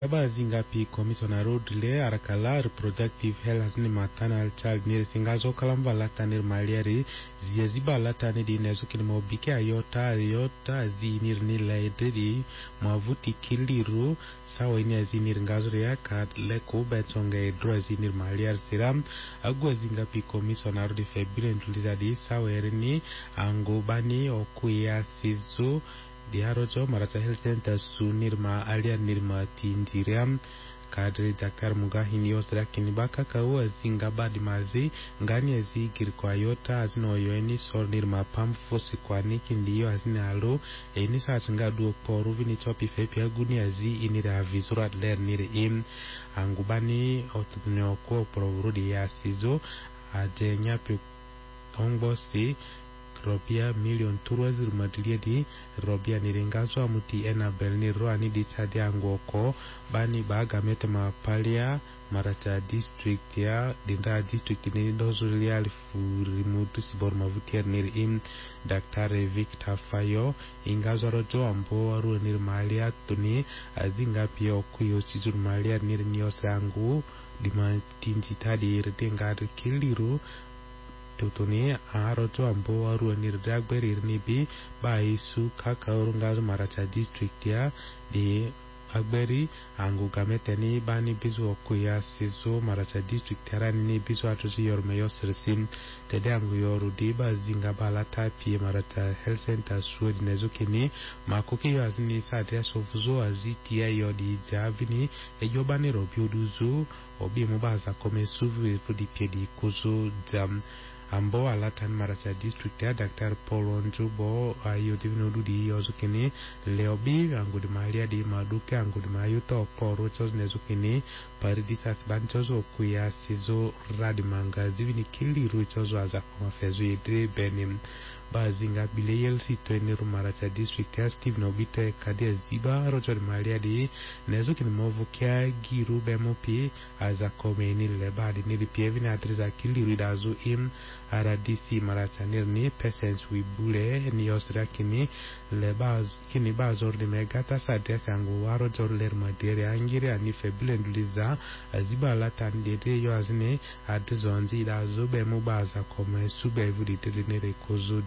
Zingapi Commissioner Rodle Arakala Reproductive Health Hasni Maternal Child Nir Singazo Kalamba Latanir Maliari Ziaziba Latani di Nezukin Mobike Ayota Zinir Nila Edri Mavuti Kiliru Saweni Zinir Ngazria Kad Leko Betsonga Edro Zinir Maliar Siram Agua Zingapi Commissioner de Febrile Ndulizadi Sawerini Angobani Okuya Sizo Diarojo Marata Health Center Sunirma Alia Nirma Tindiriam Kadri Dr. Mugahini Osra Kinibaka Kawa Zingaba Dimazi Ngani Azigir kwa Yota Azino Yoeni Sor Nirma Pam Fosi kwa Niki Ndiyo Azina Alo Enisa Azingadu Poru Vini Chopi Fepi Aguni Azi Inira Avizura Ler Niri Im Angubani Otutunyo Kwa Provurudi ya Sizo Ade Nyapi Ongbosi Robia million tourism madliedi Robia niringazo amuti Enabel ni roani di chadi angoko bani baga metema palia Marata district ya dinda district ni dozulia alifurimutu sibor mavutier nir im Dr. Victor Fayo ingazo rojo ambo waru nir malia tuni azinga pia okuyo sizur malia nir niosangu dima tinjitadi irdengar kiliru Tutuni Aroto Ambo Aru Nirdagberi Nibi Baisu Kaka Urungazo Maracha District ya di Agberi Angu Gameteni Bani Bizu Okuya Sizo Maracha District Terani ni Bizu Atuzi Yormeyo Sirsim Tede Angu Yoru Diba Zingabala Tapi Maracha Health Center Sued Nezukini Makuki Yazini Sadria Sofuzo Azitia Yodi Javini Ejobani Robiuduzu Obi Mubaza Kome Suvu Fudi Piedi Kuzu Jam Ambo Alatan Maracha District ya Dr. Paul Onjubo Ayodivinodu di Yozukini Leobi Angudi Malia di Maduke Angudi Mayuto Poro Chos Nezukini Paridisas Banchozo Kuya Sizo Radimanga Zivini Kili Ruchozo Azakoma Fezu Yedre Benim Bazinga Bileyel Sitweniru Maracha District ya Steve Nobite Kadia Ziba Rocho di Malia di Nezukini Movukia Giru Bemopi Azakome Nileba di Nilipievi na Atriza Kili Ridazu im RDC Maracha Nirni Pesens Wibule ni Yosra Kini Lebaz Kini Bazor di Megata Sadres Angu Waro Jorler Madere Angiri Ani Febile Nduliza Aziba Latan Dede Yoazine Adizonzi Dazu Bemubaza Kome Sube Vudi Telinere Kozu